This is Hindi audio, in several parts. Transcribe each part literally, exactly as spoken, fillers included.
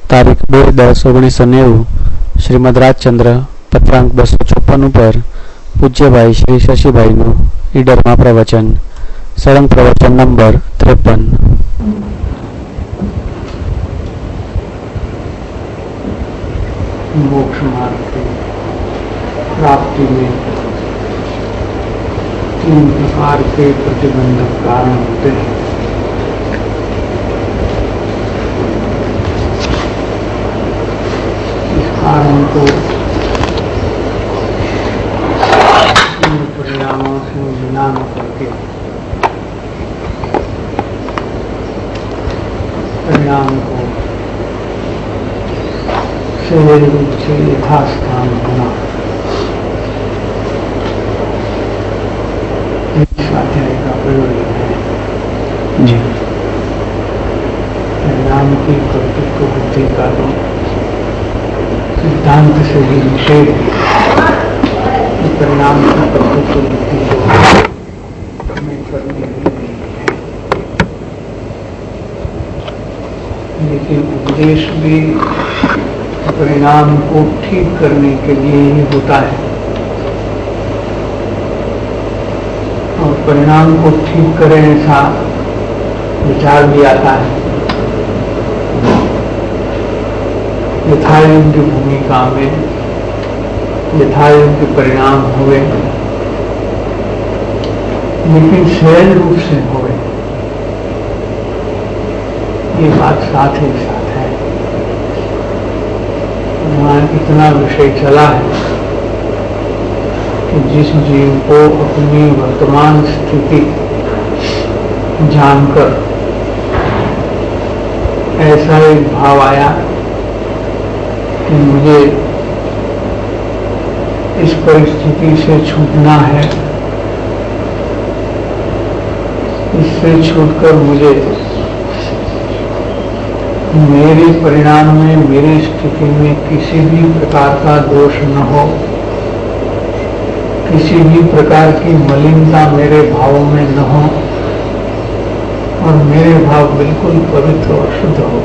તારીખ બે દસ ઓગણીસો નેવું શ્રીમદ રાજચંદ્ર પત્રાંક બસો ચોપન ઉપર પૂજ્યભાઈ શ્રી શશીભાઈનું ઈડરમાં પ્રવચન સળંગ પ્રવચન નંબર ત્રેપન. मोक्ष मार्ग की प्राप्ति में तीन प्रकार के प्रतिबंधक कारण होते हैं. इस कारण को इन परिणामों से बिना न करके परिणाम को सहज रूप से यथास्थान होना स्वाध्याय का प्रयोजन है. जी. परिणाम की कर्तृत्व बुद्धि का तो सिद्धांत से ही निषेध है. परिणाम की कर्तृत्व बुद्धि को हमें करनी ही नहीं है. लेकिन उपदेश भी परिणाम को ठीक करने के लिए ही होता है और परिणाम को ठीक करें ऐसा विचार भी आता है. यथायोग्य भूमिका में यथायोग्य परिणाम हुए, लेकिन सहज रूप से हुए, ये बात साथ ही साथ है. वहाँ इतना विषय चला है कि जिस जीव को अपनी वर्तमान स्थिति जानकर ऐसा एक भाव आया कि मुझे इस परिस्थिति से छूटना है, इससे छूटकर मुझे मेरे परिणाम में मेरी स्थिति में किसी भी प्रकार का दोष न हो, किसी भी प्रकार की मलिनता मेरे भावों में न हो और मेरे भाव बिल्कुल पवित्र और शुद्ध हो,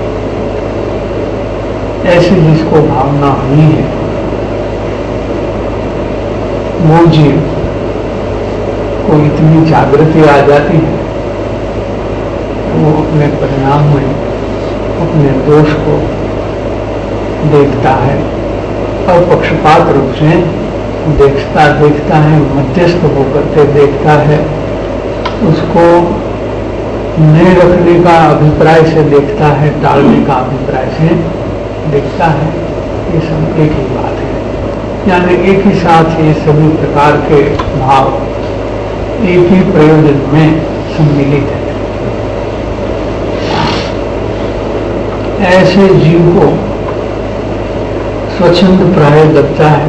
ऐसी जिसको भावना हुई है वो जीव को इतनी जागृति आ जाती है वो अपने परिणाम में अपने दोष को देखता है और पक्षपात रूप से देखता देखता है मध्यस्थ होकर के देखता है, उसको नहीं रखने का अभिप्राय से देखता है, टालने का अभिप्राय से देखता है. ये सब एक ही बात है. यानी एक ही साथ ये सभी प्रकार के भाव एक ही प्रयोजन में सम्मिलित है. ऐसे जीव को स्वच्छंद प्राय लगता है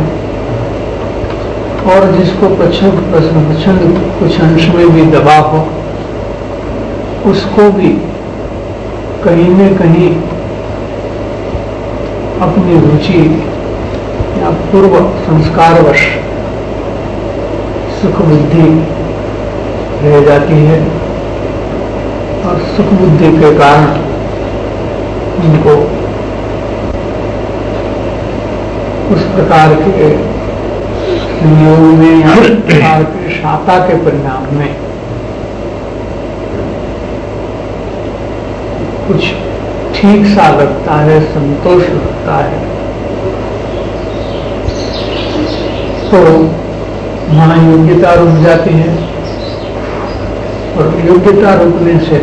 और जिसको प्रच्छंद प्रच्छंद कुछ अंश में भी दबाव हो उसको भी कहीं न कहीं अपनी रुचि या पूर्व संस्कारवश सुख बुद्धि रह जाती है और सुख बुद्धि के कारण उनको उस प्रकार के संयोग में या उस प्रकार के शाता के परिणाम में कुछ ठीक सा लगता है, संतोष लगता है, तो वहाँ योग्यता रुक जाती है और योग्यता रुकने से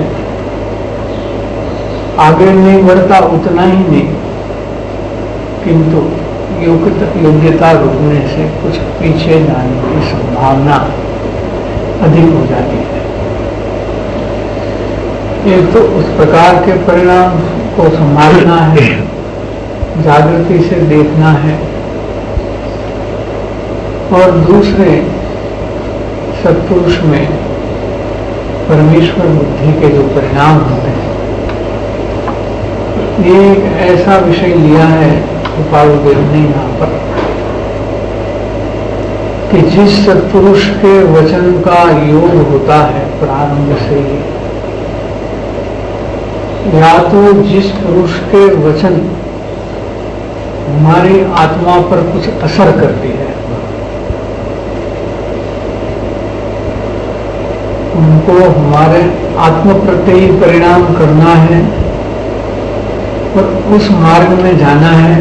आगे नहीं बढ़ता उतना ही नहीं, किंतु योग्यता योग्यता रुकने से कुछ पीछे जाने की संभावना अधिक हो जाती है. एक तो उस प्रकार के परिणाम को संभालना है, जागृति से देखना है और दूसरे सत्पुरुष में परमेश्वर बुद्धि के जो परिणाम होते हैं, ये एक ऐसा विषय लिया है गोपालदेव ने यहाँ पर कि जिस सत्पुरुष के वचन का योग होता है प्रारंभ से ही या तो जिस पुरुष के वचन हमारी आत्मा पर कुछ असर करती है, उनको हमारे आत्म प्रत्ययी परिणाम करना है और उस मार्ग में जाना है।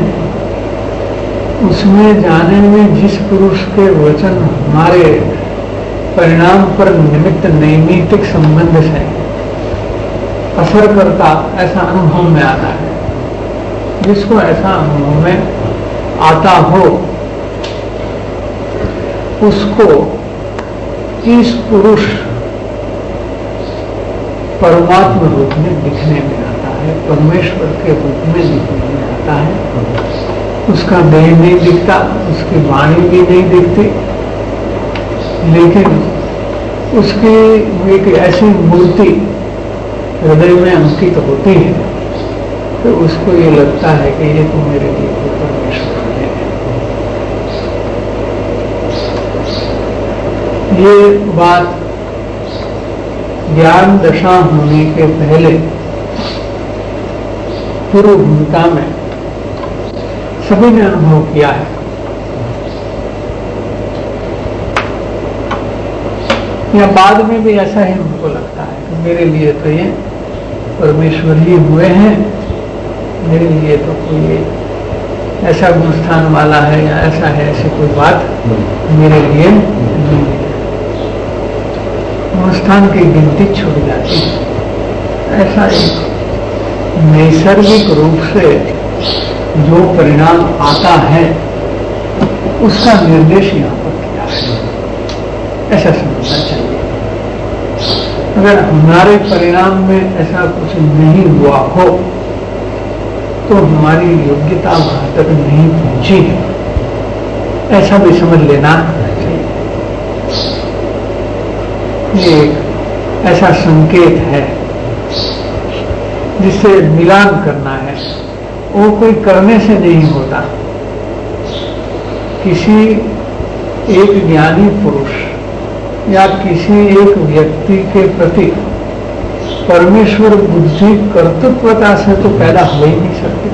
उसमें जाने में जिस पुरुष के वचन हमारे परिणाम पर निमित्त नैमित्तिक संबंध से असर करता, ऐसा अनुभव में आता है। जिसको ऐसा अनुभव में आता हो उसको इस पुरुष परमात्मा रूप में दिखने में आता है, परमेश्वर के रूप में दिखने में आता है। उसका देह नहीं दिखता, उसकी वाणी भी नहीं दिखती, लेकिन उसकी एक ऐसी मूर्ति हृदय में अंकित होती है तो उसको ये लगता है कि ये तो मेरे लिए तो परमेश्वर है। ये बात ज्ञान दशा होने के पहले पूर्व भूमिका में सभी ने अनुभव किया है। या बाद में भी ऐसा ही उनको लगता है कि मेरे लिए तो ये परमेश्वर ही हुए हैं, मेरे लिए तो कोई ऐसा गुणस्थान वाला है या ऐसा है, ऐसी कोई बात मेरे लिए नहीं है। गुणस्थान की गिनती छूट जाती है। ऐसा एक नैसर्गिक रूप से जो परिणाम आता है उसका निर्देश यहाँ पर किया है, ऐसा समझना चाहिए। अगर हमारे परिणाम में ऐसा कुछ नहीं हुआ हो तो हमारी योग्यता वहां तक नहीं पहुंची है, ऐसा भी समझ लेना चाहिए। ये एक ऐसा संकेत है जिससे मिलान करना है। वो कोई करने से नहीं होता। किसी एक ज्ञानी पुरुष या किसी एक व्यक्ति के प्रति परमेश्वर बुद्धि कर्तृत्वता से तो पैदा हो ही नहीं सकती।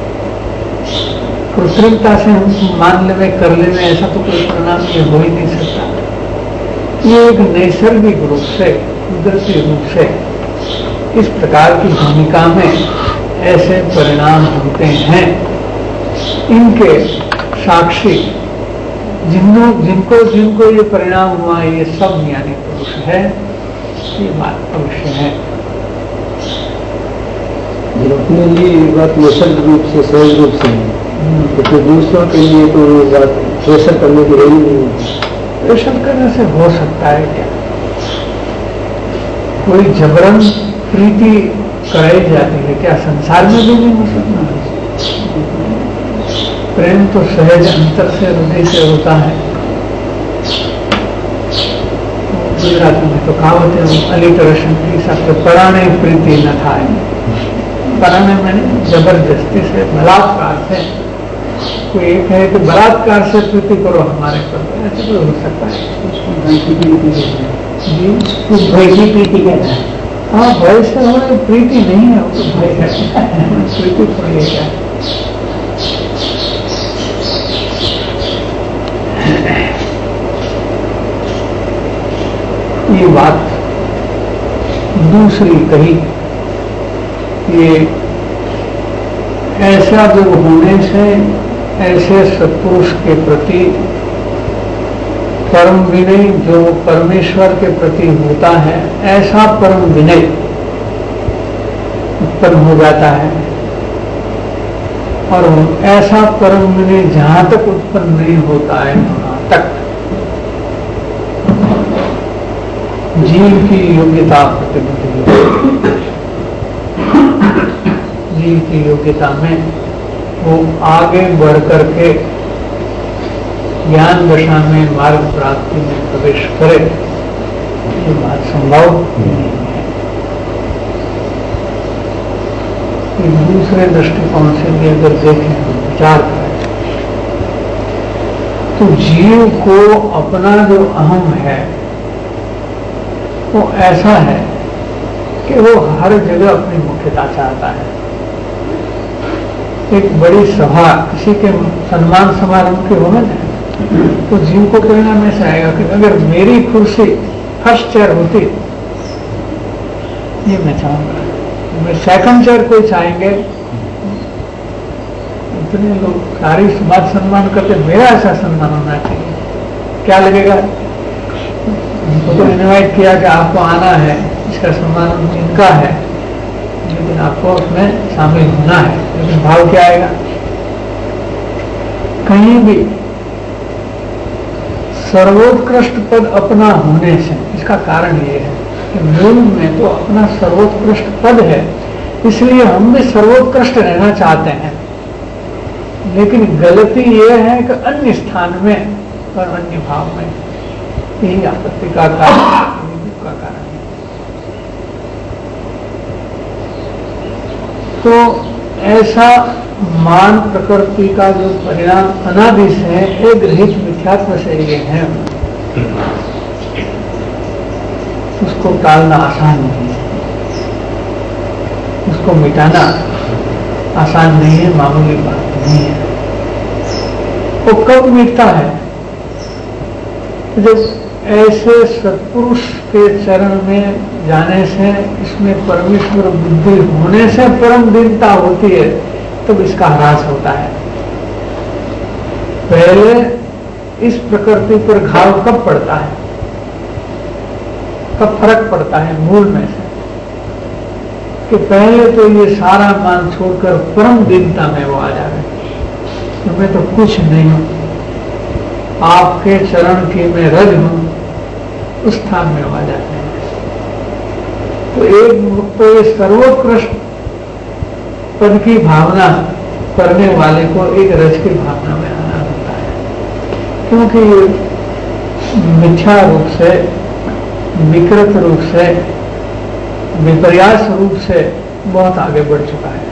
कृत्रिमता से हम मान लेवे कर लेवे ऐसा तो कोई परिणाम ये हो ही नहीं सकता। ये एक नैसर्गिक रूप से, कुदरती रूप से इस प्रकार की भूमिका में ऐसे परिणाम होते हैं। इनके साक्षी जिनको जिनको जिनको ये परिणाम हुआ ये सब ज्ञानी पुरुष है, ये बात अवश्य है। अपने लिए ये बात निश्चित रूप से सहज रूप से है, तो दूसरों के लिए तो ये बात प्रेशर करने की रही नहीं है। प्रेशर करने से हो सकता है क्या? कोई जबरन प्रीति कराई जाती है क्या? संसार में भी नहीं हो सकता। प्रेम तो सहज अंतर से, हृदय से होता है। गुजराती में तो कहावत है, अलिटरेशन की सबसे पराणे प्रीति न था। पराणे में जबरदस्ती से, बलात्कार से। कोई एक है कि बलात्कार से प्रीति करो हमारे पर, ऐसे तो हो सकता है जी। कुछ भय की प्रीति कहता है। हाँ, भय से हो, प्रीति नहीं है, वो तो भय है। प्रीति थोड़ी है। ये बात दूसरी कही, ये ऐसा जो होने से ऐसे सत्पुरुष के प्रति परम विनय जो परमेश्वर के प्रति होता है, ऐसा परम विनय उत्पन्न हो जाता है। और ऐसा परम विनय जहां तक उत्पन्न नहीं होता है वहां तक जीव की योग्यता प्रतिबद्ध, जीव की योग्यता में वो आगे बढ़ करके ज्ञान दशा में मार्ग प्राप्ति में प्रवेश करे, ये बात संभव नहीं है। एक दूसरे दृष्टिकोण से भी अगर देखें, विचार करें, तो जीव को अपना जो अहम है वो ऐसा है कि वो हर जगह अपनी मुख्यता चाहता है। एक बड़ी सभा किसी के सम्मान समारोह के होने तो जीव को परिणाम ऐसा आएगा कि अगर मेरी कुर्सी फर्स्ट चेयर होती, ये मैं चाहूंगा, मैं सेकंड चेयर कोई चाहेंगे, इतने लोग सारी समाज सम्मान करते, मेरा ऐसा सम्मान होना चाहिए, क्या लगेगा? उनको तो इनवाइट किया कि आपको आना है, इसका सम्मान इनका है, लेकिन आपको उसमें शामिल होना है, लेकिन भाव क्या आएगा? कहीं भी सर्वोत्कृष्ट पद अपना होने से, इसका कारण ये है कि मूल में तो अपना सर्वोत्कृष्ट पद है, इसलिए हम भी सर्वोत्कृष्ट रहना चाहते हैं, लेकिन गलती ये है कि अन्य स्थान में और अन्य भाव में, यही आपत्ति का कारण का कारण है। तो ऐसा मान प्रकृति का जो परिणाम अनादि से एक रहित मिथ्यात्व से ये है, उसको टालना आसान नहीं है, उसको मिटाना आसान नहीं है, मामूली बात नहीं है। वो कब मिटता है? जब ऐसे सत्पुरुष के चरण में जाने से, इसमें परमेश्वर बुद्धि होने से परम दीनता होती है, तब इसका ह्रास होता है। पहले इस प्रकृति पर घाव कब पड़ता है, कब फर्क पड़ता है मूल में से, कि पहले तो ये सारा मान छोड़कर परम दीनता में वो आ जाए, तो मैं तो कुछ नहीं हूं, आपके चरण की मैं रज हूं, उस स्थान में आ जाते हैं। तो एक तो ये सर्वोत्कृष्ट पद की भावना करने वाले को एक रज की भावना में आना होता है, क्योंकि मिथ्या रूप से, विकृत रूप से, विपर्यास रूप से बहुत आगे बढ़ चुका है।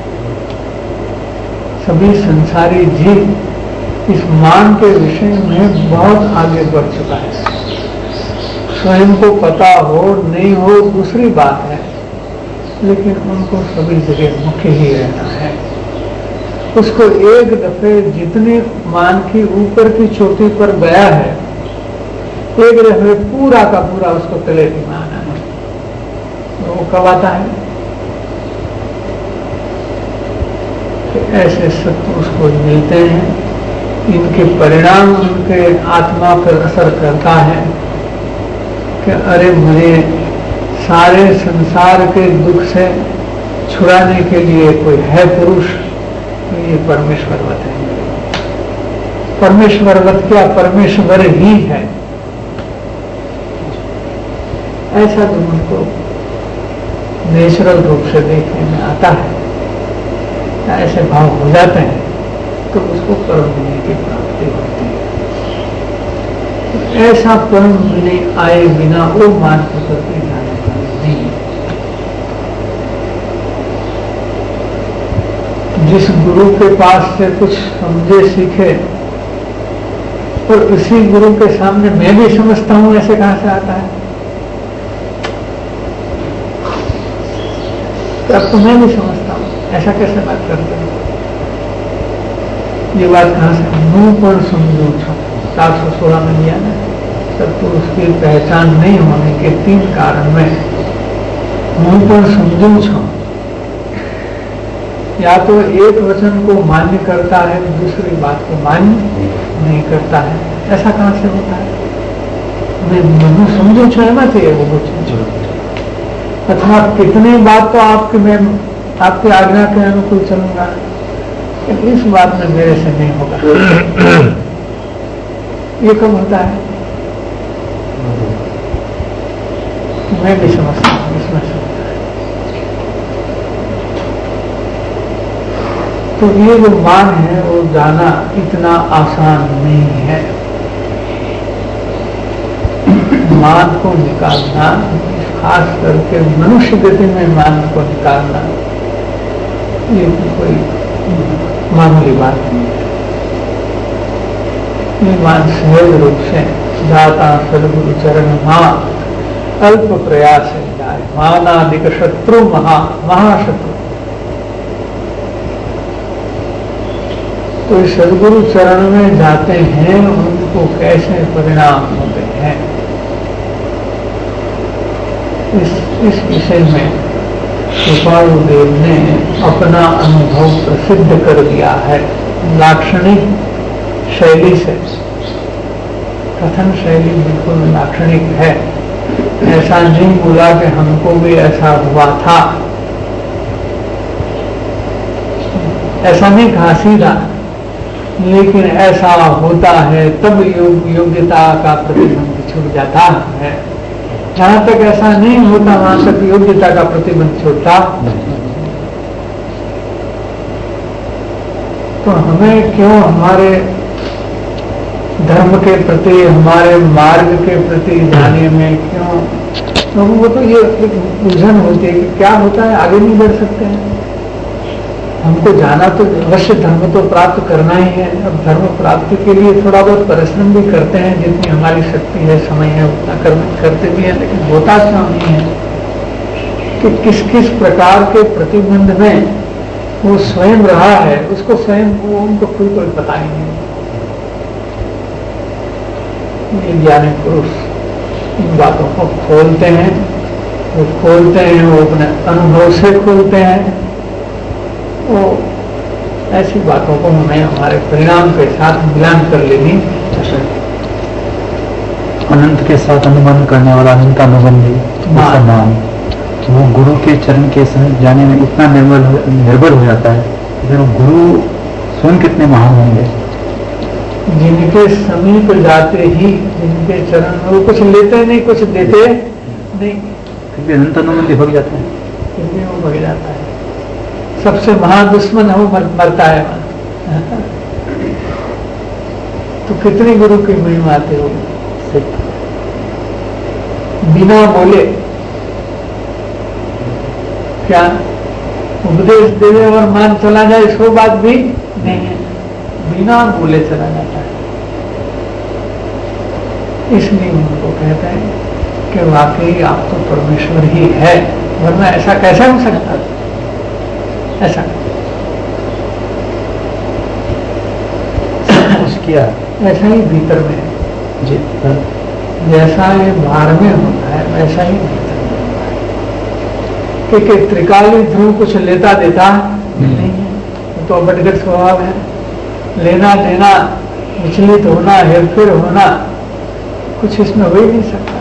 सभी संसारी जीव इस मान के विषय में बहुत आगे बढ़ चुका है। स्वयं को पता हो नहीं हो दूसरी बात है, लेकिन उनको सभी जगह मुख्य ही रहना है। उसको एक दफे जितने मान की ऊपर की चोटी पर गया है, एक दफे पूरा का पूरा उसको तले की माना है। तो वो कब आता है कि ऐसे सत्पुरुष को मिलते हैं, इनके परिणाम उनके आत्मा पर असर करता है कि अरे मुझे सारे संसार के दुख से छुड़ाने के लिए कोई है पुरुष, तो ये परमेश्वरवत है। परमेश्वरवत क्या, परमेश्वर ही है। ऐसा तो उनको नेचुरल रूप से देखने में आता है, ऐसे भाव हो जाते हैं, तो उसको परम विनय की प्राप्ति होती है। तो ऐसा परम विनय आए बिना वो मान प्रकृति जाने वाली नहीं है। जिस गुरु के पास से कुछ समझे सीखे और उसी गुरु के सामने मैं भी समझता हूं, ऐसे कहां से आता है? तो अब तो मैं भी समझता हूं, ऐसा कैसे बात करते हैं? ये बात कहां से? मुंह पर समझो सात सौ सोलह में दिया ना, सत्पुरुष की पहचान नहीं होने के तीन कारण में मुंह पर समझो छो, या तो एक वचन को मान्य करता है, दूसरी बात को मान्य नहीं करता है। ऐसा कहां से होता है? मैं मुंह समझो छो ना चाहिए वो वचन, अथवा कितनी बात तो आपके मैं आपकी आज्ञा के अनुकूल चलूंगा, इस बात में मेरे से नहीं होगा। ये कब होता है? मैं भी समझता हूँ इसमें से होता है। तो ये जो मान है वो जाना इतना आसान नहीं है। मान को निकालना, खास करके मनुष्य गति में मान को निकालना, ये कोई मामूली बात नहीं है। ये मान सहज रूप से जाता सदगुरु चरण मां अल्प प्रयास है जाए। मानादिक शत्रु महा महाशत्रु। तो सदगुरु चरण में जाते हैं, उनको कैसे परिणाम होते हैं, इस इस विषय में कृपालुदेव ने अपना अनुभव प्रसिद्ध कर दिया है लाक्षणिक शैली से। कथन शैली बिल्कुल लाक्षणिक है। ऐसा नहीं बोला कि हमको भी ऐसा हुआ था, ऐसा नहीं कहा सीधा, लेकिन ऐसा होता है तब योग योग्यता का प्रतिबंध छूट जाता है। जहां तक ऐसा नहीं होता वहां तक योग्यता का प्रतिबंध छूटता। तो हमें क्यों हमारे धर्म के प्रति, हमारे मार्ग के प्रति जाने में क्यों लोगों को तो ये उलझन होती है कि क्या होता है, आगे नहीं बढ़ सकते हैं। हमको जाना तो अवश्य धर्म तो प्राप्त करना ही है। अब धर्म प्राप्ति के लिए थोड़ा बहुत परिश्रम भी करते हैं, जितनी हमारी शक्ति है, समय है, उतना कर, करते भी हैं, लेकिन होता क्यों नहीं है कि किस किस प्रकार के प्रतिबंध में वो स्वयं रहा है, उसको स्वयं वो उनको कोई कोई पता ही नहीं। ये ज्ञानी पुरुष इन बातों को खोलते हैं, वो खोलते हैं, वो अपने अनुभव से खोलते हैं। वो ऐसी बातों को हमें हमारे परिणाम के साथ मिलान कर लेनी चाहिए। अनंत के साथ अनुमान करने वाला अनंत अनुबंधी नाम, वो गुरु के चरण के समीप जाने में इतना निर्भर निर्भर हो जाता है, फिर वो गुरु स्वयं कितने महान होंगे। जिनके समीप जाते ही, जिनके चरण में वो कुछ लेते नहीं, कुछ देते नहीं, फिर भी अनंत अनुबंधी भग जाता है, फिर भी वो भग जाता है। सबसे महादुश्मन है वो मर, मरता है। तो कितनी गुरु की महिमा आते हो, बिना बोले क्या उपदेश दे दे और मान चला जाए, सो बात भी नहीं है, बिना बोले चला जाता है। इसलिए उनको कहते हैं कि वाकई आप तो परमेश्वर ही है, वरना ऐसा कैसा हो सकता है। ऐसा किया ऐसा ही भीतर में है जी, जैसा ये बाहर में होता है वैसा ही भीतर में होता है। क्योंकि त्रिकाली ध्रुव कुछ लेता देता नहीं है, तो अबटगढ़ स्वभाव है। लेना देना, विचलित होना, हेरफेर होना, कुछ इसमें हो ही नहीं सकता।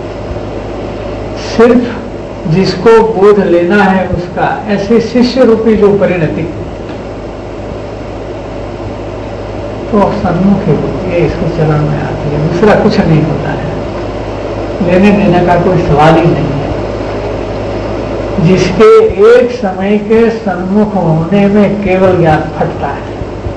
सिर्फ जिसको बोध लेना है उसका, ऐसे शिष्य रूपी जो परिणति तो सन्मुख होती है, इसके चरण में आती है, दूसरा कुछ नहीं होता है। लेने देने का कोई सवाल ही नहीं है। जिसके एक समय के सन्मुख होने में केवल ज्ञान फटता है।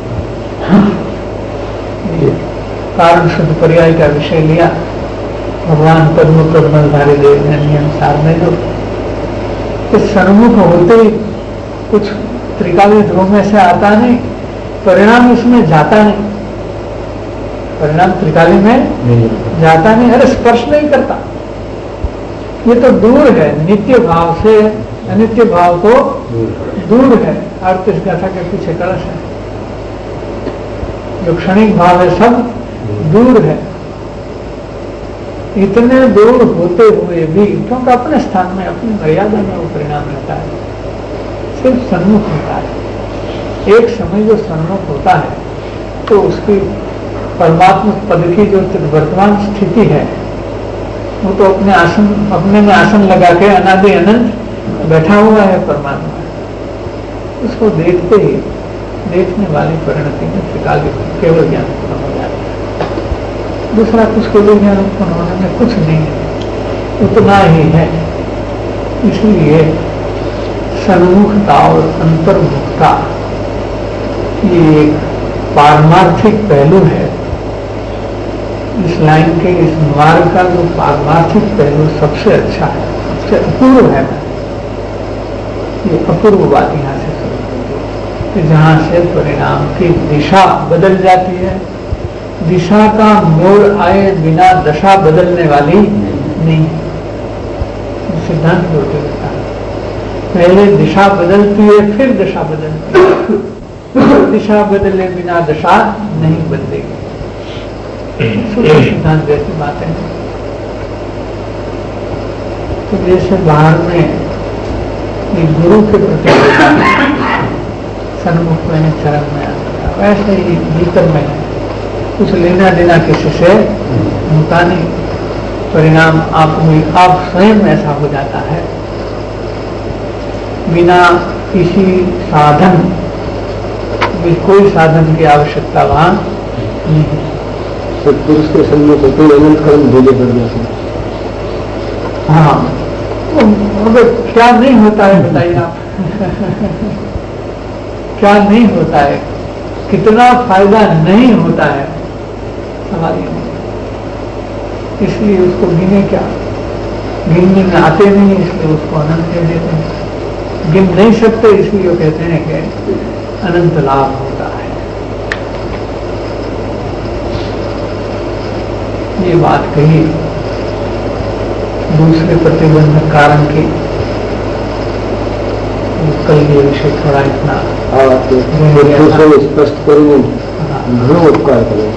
कारण शुद्ध पर्याय का विषय लिया, भगवान पद्म पद्मधारी देव ने नियम सार में जो इस सन्मुख होते ही कुछ त्रिकाली ध्रुव में से आता नहीं, परिणाम इसमें जाता नहीं, परिणाम त्रिकाली में जाता नहीं, अरे स्पर्श नहीं करता। ये तो दूर है, नित्य भाव से अनित्य भाव को दूर है। अर्थ इस गाथा के पीछे कलश है, जो क्षणिक भाव है सब दूर है। इतने दूर होते हुए भी, क्योंकि अपने स्थान में अपनी मर्यादा में वो परिणाम रहता है, सिर्फ सन्मुख होता है। एक समय जो सन्मुख होता है तो उसकी परमात्मा पद की जो वर्तमान स्थिति है वो तो अपने आसन, अपने में आसन लगा के अनादि अनंत बैठा हुआ है परमात्मा। उसको देखते ही देखने वाली परिणति में त्रिकाल केवल ज्ञान उत्पन्न हो जाता है। दूसरा कुछ केवल ज्ञान उत्पन्न होने में कुछ नहीं है, उतना ही है। इसलिए सन्मुखता और अंतर्मुखता ये एक पारमार्थिक पहलू है। इस लाइन के, इस मार्ग का जो पारमार्थिक पहलू सबसे अच्छा है, सबसे अपूर्व है। ये अपूर्व बात यहाँ से शुरू कि जहाँ से परिणाम की दिशा बदल जाती है। दिशा का मोड़ आए बिना दशा बदलने वाली नहीं। सिद्धांत बदलता है। पहले दिशा बदलती है, फिर दशा बदलती है। दिशा बदले बिना दशा नहीं बदलेगी। सूत्र सिद्धांत जैसी बातें हैं। तो जैसे बाहर में ये गुरु के प्रति सन्मुख में चरण में आता है, वैसे ही भीतर में कुछ लेना देना किसी से होता नहीं। परिणाम आप आप स्वयं ऐसा हो जाता है, बिना किसी साधन, कोई साधन की आवश्यकता वहां नहीं है। सत्पुरुष के सम्मुख होते अनंत कर्म भेजे पड़ जाते हैं। हाँ, अगर क्या नहीं होता है बताइए आप। क्या नहीं होता है, कितना फायदा नहीं होता है, सवाल ये नहीं। इसलिए उसको गिने क्या, गिनने में आते नहीं, इसलिए उसको अनंत कह देते हैं। गिन नहीं सकते, इसलिए वो कहते हैं कि अनंत लाभ होता है। ये बात कही दूसरे प्रतिबंधक कारण की। कल ये विषय थोड़ा इतना स्पष्ट करेंगे, घणो उपकार करें।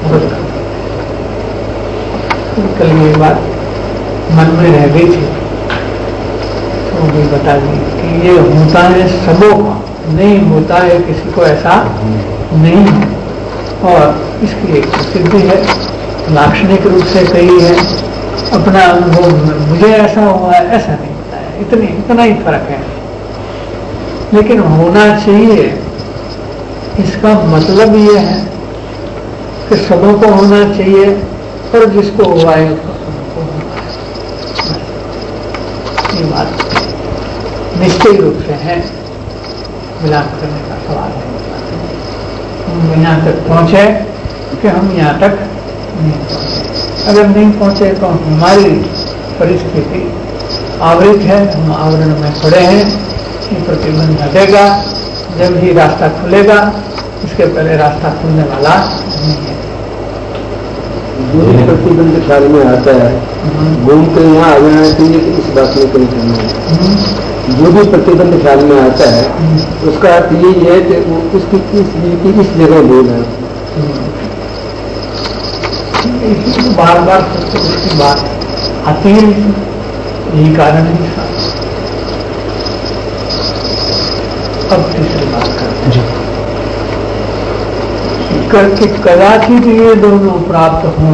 कल ये बात मन में रह गई थी, तो भी बता दी कि ये होता है सबों का, नहीं होता है किसी को ऐसा नहीं है। और इसकी एक प्रसिद्धि है, लाक्षणिक रूप से कही है। अपना अनुभव मुझे ऐसा हुआ है, ऐसा नहीं होता है, इतनी इतना ही फर्क है। लेकिन होना चाहिए, इसका मतलब ये है कि सबों को होना चाहिए, और जिसको हुआ है उसको सबको होना है। ये बात निश्चय रूप से है, मिलाप करने का सवाल है। हम यहाँ तक पहुंचे कि हम यहाँ तक नहीं पहुंचे। अगर नहीं पहुंचे तो हमारी परिस्थिति आवृत है, हम आवरण में पड़े हैं। ये प्रतिबंध हटेगा जब ही रास्ता खुलेगा, इसके पहले रास्ता खुलने वाला नहीं है। जो भी प्रतिबंध ख्याल में आता है, घूम कर यहाँ आ जाना चाहिए कि इस बात में कहीं करना है। जो भी प्रतिबंध ख्याल में आता है, उसका अर्थ यही है कि उसकी किस की इस जगह बोल है। इसी बार बार उसकी बात आती है, यही कारण है। अब तीसरी बात करते हैं कि कदाचित ये दोनों प्राप्त हों।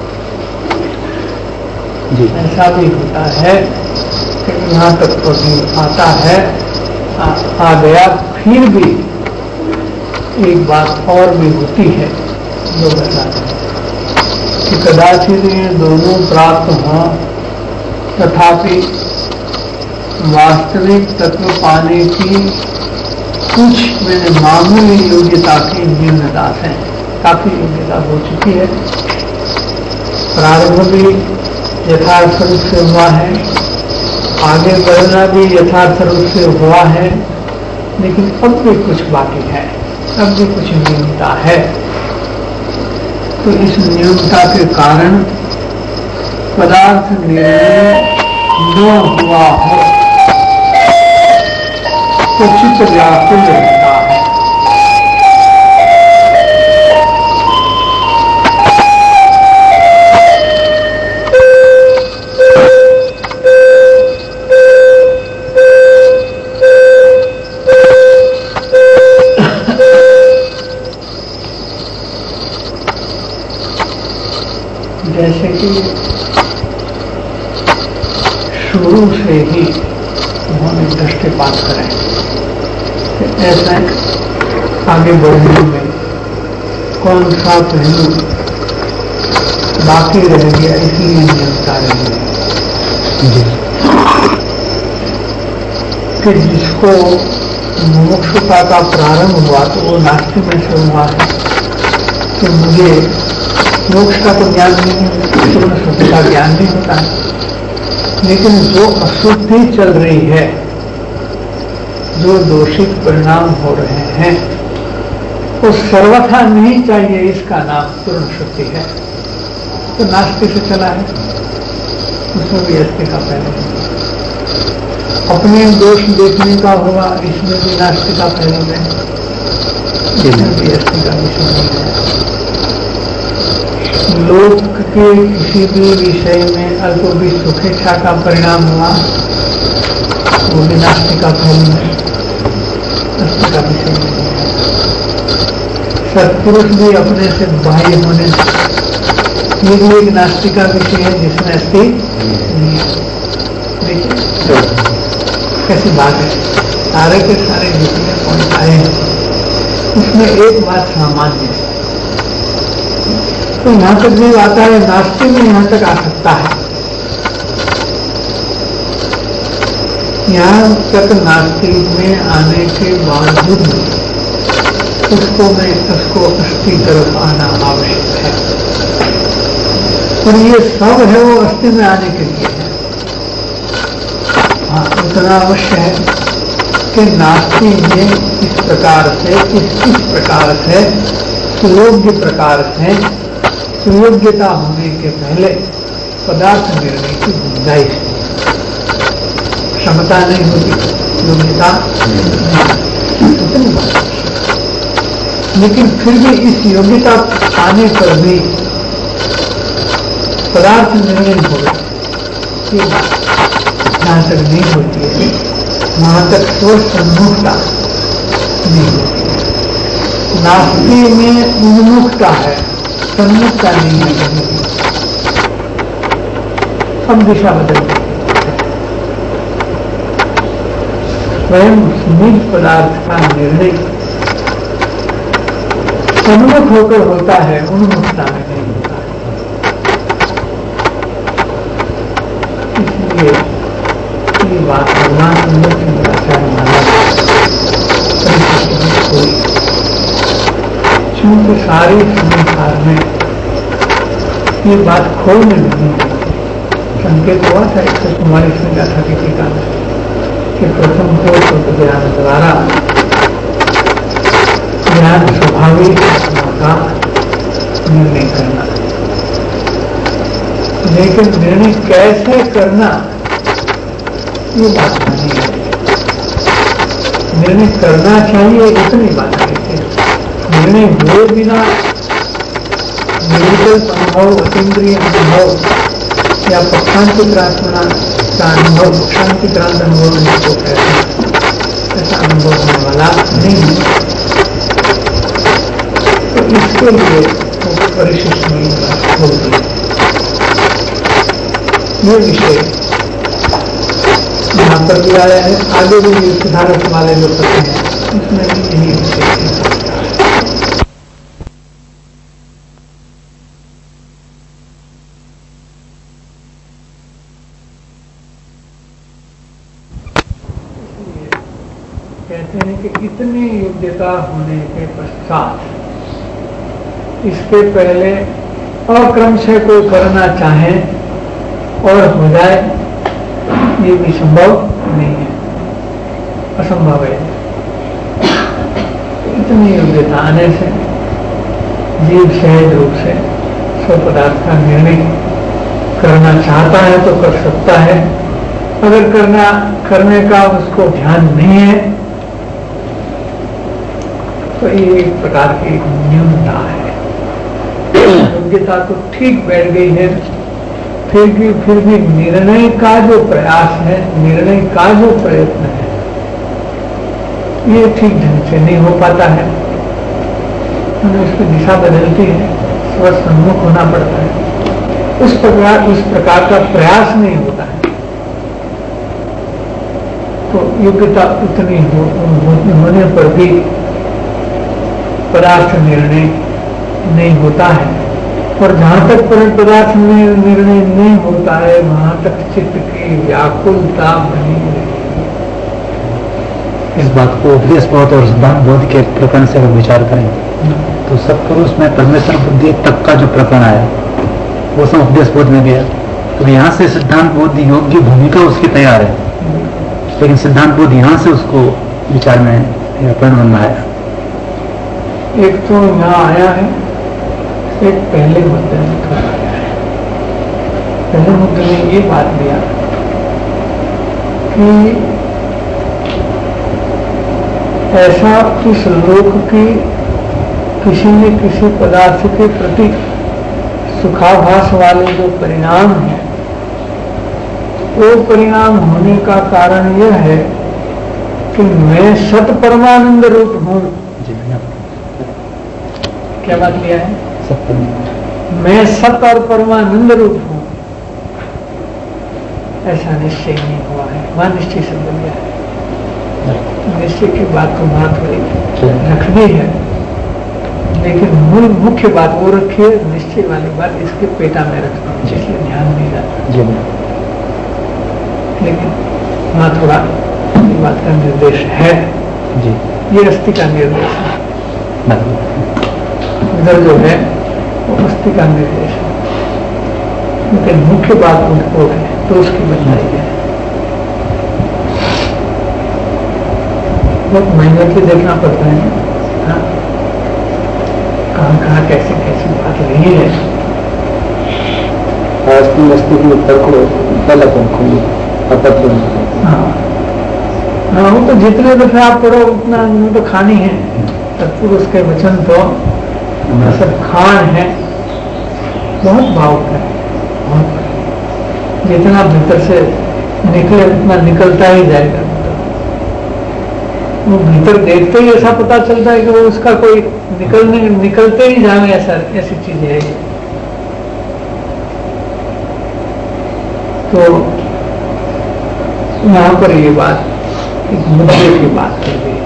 ऐसा भी होता है कि यहाँ तक तो आता है, आ, आ गया, फिर भी एक बात और भी होती है जो बताते हैं कि कदाचित ये दोनों प्राप्त हों, तथापि वास्तविक तत्व पाने की कुछ मैंने मामूली योग्यता की न्यूनता है। काफी योग्यता हो चुकी है, प्रारंभ भी यथार्थ रूप से हुआ है, आगे बढ़ना भी यथार्थ रूप से हुआ है, लेकिन अब भी कुछ बाकी है, अब भी कुछ न्यूनता है। तो इस न्यूनता के कारण पदार्थ निर्णय न हुआ हो तो चित्त व्याकुल रहता है। जैसे कि शुरू से ही उन्होंने दृष्टिपात करें, ऐसा आगे बढ़ने में कौन सा पहलू बाकी रह गया, इसलिए नियमता रह गई कि जिसको मोक्षता का प्रारंभ हुआ तो वो नास्ति में से हुआ है कि मुझे मोक्ष का तो ज्ञान नहीं है, पूर्ण शुद्धि का ज्ञान नहीं होता है। लेकिन जो अशुद्धि चल रही है, जो दोषित परिणाम हो रहे हैं, वो सर्वथा नहीं चाहिए, इसका नाम पूर्ण शुद्धि है। तो नास्ति से चला है, उसमें भी अस्ति का पहले अपने दोष देखने का हुआ, इसमें भी नास्तिका फैल गए, इसमें भी अस्थि का विषय नहीं है। लोक के किसी भी विषय में अल्प भी सुखेच्छा का परिणाम हुआ, वो भी नास्तिका फैल गए, अस्थि का विषय नहीं है। सत्पुरुष भी अपने से बाह्य होने, ये भी एक नास्तिका विषय है जिसमें अस्थि नहीं है। देखिए कैसी बात है, सारे के सारे जितने पॉइंट आए हैं उसमें एक बात सामान्य है, तो यहां तक भी आता है, नास्तिक में यहां तक आ सकता है। यहां तक नास्तिक में आने के बावजूद उसको में उसको अस्थि तरफ आना आवश्यक है, और ये सब है वो अस्थि में आने के लिए है। हाँ, इतना अवश्य है कि नास्ति में इस प्रकार से इस इस प्रकार से सुयोग्य प्रकार से सुयोग्यता होने के पहले पदार्थ निर्णय की गुंजाइश नहीं, क्षमता नहीं होती, योग्यता नहीं, लेकिन फिर भी इस योग्यता आने पर भी पदार्थ निर्णय होगा, ये बात जहां तक नहीं होती है, वहां तक स्वसन्मुखता नहीं होती है। नास्ति में उन्मुखता है, सन्मुखता नहीं है कहीं भी। अब दिशा बदल गई, स्वयं निज पदार्थ का निर्णय सन्मुख होकर होता है, उन्मुखता में नहीं होता है। इसलिए ये बात भगवान सुंदर शंकराचार्य महाराज हुई, चूंकि सारे संसार में ये बात खोल में नहीं है। संकेत हुआ था एक सौ चौवालीस में गाथा की टीका में कि प्रथम को शुद्ध ज्ञान द्वारा ज्ञान स्वाभाविक आत्मा का निर्णय करना, लेकिन निर्णय कैसे करना ये बात नहीं है। निर्णय करना चाहिए इतनी बात है, निर्णय हुए बिना निर्विकल्प अनुभव, अतीन्द्रिय अनुभव या पक्षांतिक्रांत का अनुभव, पक्षांतिक्रांत अनुभव जिसको कहते हैं, ऐसा अनुभव होने वाला नहीं है। तो इसके लिए वो परिशिष्ट नहीं होती है। ये विषय यहाँ पर भी आया है, आगे भी सुधारक वाले जो प्रश्न हैं उसमें भी यही विषय है। कहते हैं कि इतनी योग्यता होने के पश्चात इसके पहले अक्रम से कोई करना चाहे और हो जाए, ये भी संभव नहीं है, असंभव है। इतनी योग्यता आने से जीव सहज रूप से स्व पदार्थ का निर्णय करना चाहता है तो कर सकता है, अगर करना करने का उसको ध्यान नहीं है तो ये एक प्रकार की न्यूनता है। योग्यता तो ठीक बैठ गई है, फिर भी फिर भी निर्णय का जो प्रयास है, निर्णय का जो प्रयत्न है, ये ठीक ढंग से नहीं हो पाता है। उसकी दिशा बदलती है, स्वसन्मुख होना पड़ता है, उस प्रकार उस प्रकार का प्रयास नहीं होता है। तो योग्यता उतनी हो, होने पर भी पदार्थ निर्णय नहीं होता है, और जहां तक पदार्थ में निर्णय नहीं होता है वहां तक चित्त की व्याकुलता बनी रहती है। इस बात को उपदेश बोध और सिद्धांत बोध के प्रकरण से अगर विचार करें तो सत्पुरुष में परमेश्वर बुद्धि तक का जो प्रकरण आया वो सब उपदेश बोध में गया, तो यहाँ से सिद्धांत बोध योग्य भूमिका उसकी तैयार है, लेकिन सिद्धांत बोध यहाँ से उसको विचार में परिणाम में आया। एक तो यहाँ आया है, एक पहले मुद्दे में आया है। पहले मुद्दे में ये बात दिया कि ऐसा इस लोक की किसी न किसी पदार्थ के प्रति सुखाभास वाले जो परिणाम है, वो परिणाम होने का कारण यह है कि मैं सत परमानंद रूप हूं। क्या बात लिया है? मैं सत और परमानंद रूप हूं, ऐसा निश्चय नहीं हुआ है। वहां निश्चय शब्द लिया है। निश्चय की बात तो वहां थोड़ी रखनी है, लेकिन मूल मुख्य बात वो रखी है, निश्चय वाली बात इसके पेटा में रखना, इसलिए ध्यान नहीं जाता। लेकिन वहां थोड़ा ये बात का निर्देश है जी। ये अस्थि का निर्देश है, इधर जो है वो अस्थि का निर्देश है, लेकिन मुख्य बात उनको है तो उसकी बनाई है। बहुत मेहनत से देखना पड़ता है, हाँ? कहाँ कहाँ कैसी कैसी बात रही है। अस्थि अस्थि के ऊपर को पहला पंखुली अपत्र। हाँ हाँ, वो तो जितने दफे आप पढ़ो उतना तो खानी है। तत्पुरुष के वचन तो सब खान है, बहुत भावुक है, बहुत। जितना भीतर से निकले उतना निकलता ही जाएगा। वो भीतर देखते ही ऐसा पता चलता है कि वो उसका कोई निकलने निकलते ही जाए, ऐसा ऐसी चीज है। तो यहाँ पर ये बात एक मुद्दे की बात कर दी,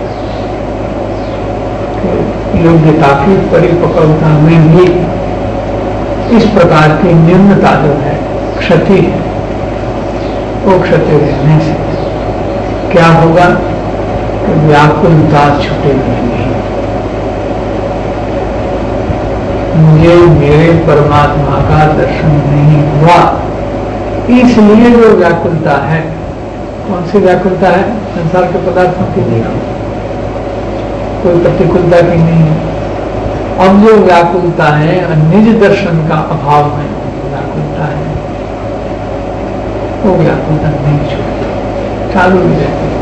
योग्यता की परिपक्वता में भी इस प्रकार की निम्नता जो है, क्षति है, वो क्षति रहने से क्या होगा कि व्याकुलता छूटेगी नहीं। मुझे मेरे परमात्मा का दर्शन नहीं हुआ, इसलिए जो व्याकुलता है, कौन सी व्याकुलता है? संसार के पदार्थों की नहीं, कोई प्रतिकूलता की नहीं है। अब जो व्याकुलता है निज दर्शन का अभाव में व्याकुलता है, वो व्याकुलता नहीं छूटती, चालू ही रहती है।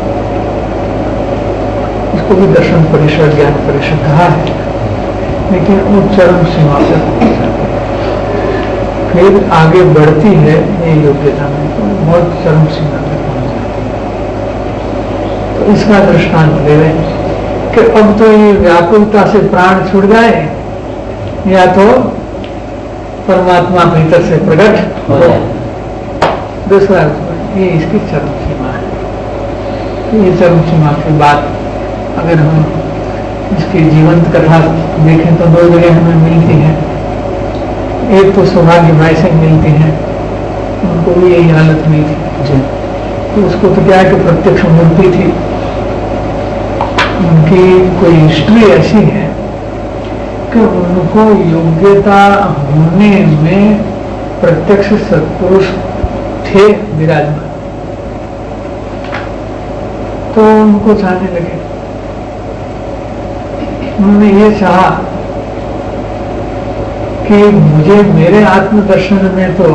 इसको भी दर्शन परिषद ज्ञान परिषद कहा है, लेकिन वो चरम सीमा पर फिर आगे बढ़ती है ये योग्यता में, तो बहुत चरम सीमा पर पहुंच जाती है। तो इसका दृष्टांत दे रहे हैं कि अब तो ये व्याकुलता से प्राण छूट जाए, या तो परमात्मा भीतर से प्रकट हो जाए। दूसरा ये इसकी चरम सीमा है। ये चरम सीमा की बात अगर हम इसकी जीवंत कथा देखें तो दो जगह हमें मिलती है। एक तो सौभाग्य भाई से मिलती है, उनको भी यही हालत में थी। तो उसको तो क्या है कि प्रत्यक्ष मूर्ति थी, उनकी कोई हिस्ट्री ऐसी है कि उनको योग्यता होने में प्रत्यक्ष सत्पुरुष थे विराजमान, तो उनको चाहने लगे। उन्होंने ये चाहा कि मुझे मेरे आत्मदर्शन में तो